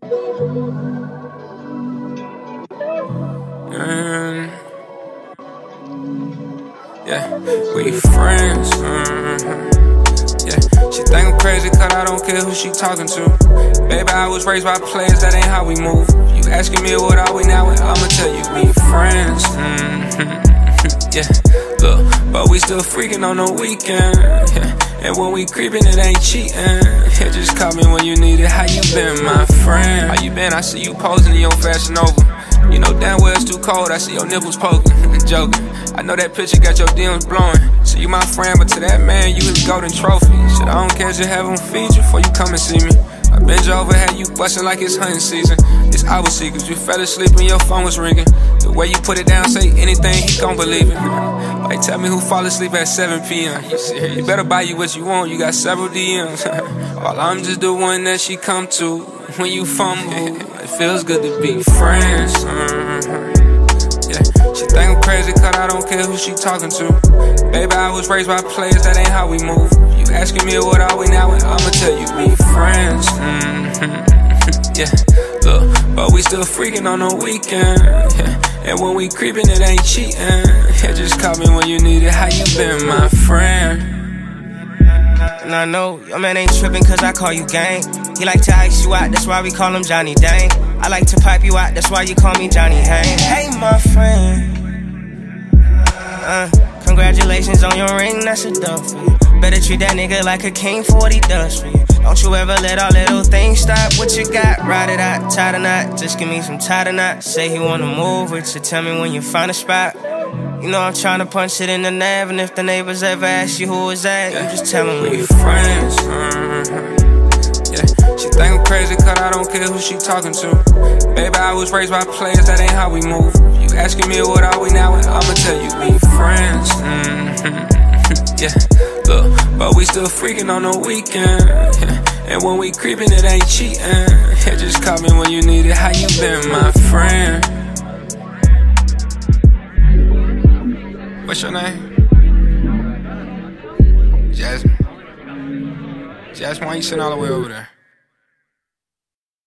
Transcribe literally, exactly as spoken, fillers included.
Mm. Yeah, we friends. Mm-hmm. Yeah, she think I'm crazy cause I don't care who she talking to. Baby, I was raised by players, that ain't how we move. You asking me what are we now, and I'ma tell you we friends. Mm-hmm. Yeah, look, but we still freaking on the weekend. Yeah. And when we creepin', it ain't cheatin'. Yeah, just call me when you need it. How you been, my friend? How you been? I see you posing in your Fashion Nova. You know damn well it's too cold, I see your nipples poking. Joking, I know that picture got your D Ms blowing. So you my friend, but to that man, you his golden trophy. Shit, I don't care, just have him feed you before you come and see me. I bend you over, had you bustin' like it's hunting season. It's our secrets, you fell asleep and your phone was ringing. The way you put it down, say anything, he gon' believe it. Like tell me who fall asleep at seven P M You better buy you what you want, you got several D Ms. All I'm just the one that she come to when you fumble. It feels good to be friends. Mm-hmm. Yeah, she think I'm crazy cause I don't care who she talking to. Baby, I was raised by players, that ain't how we move. You asking me what are we now, and I'ma tell you we friends. Mm-hmm. Yeah, look, but we still freaking on the weekend. Yeah. And when we creepin', it ain't cheatin'. Yeah, just call me when you need it. How you been, my friend? And I know your man ain't trippin' cause I call you gang. He like to ice you out, that's why we call him Johnny Dang. I like to pipe you out, that's why you call me Johnny Hang. Hey, my friend, uh, congratulations on your ring, that's a dub for you. Better treat that nigga like a king for what he does for you. Don't you ever let our little things stop. What you got, ride it out, tie the knot. Just give me some tie the knot. Say he wanna move with you, tell me when you find a spot. You know I'm tryna punch it in the nav. And if the neighbors ever ask you who is that, you just tell them we friends. Mm-hmm. Yeah, she think I'm crazy cause I don't care who she talking to. Baby, I was raised by players, that ain't how we move. You asking me what are we now, and I'ma tell you we friends. Mm-hmm. Yeah, look, but we still freaking on the weekend. Yeah. And when we creepin', it ain't cheatin'. Yeah, just call me when you need it. How you been, my friend? What's your name? Jasmine. Jasmine, why you sitting all the way over there?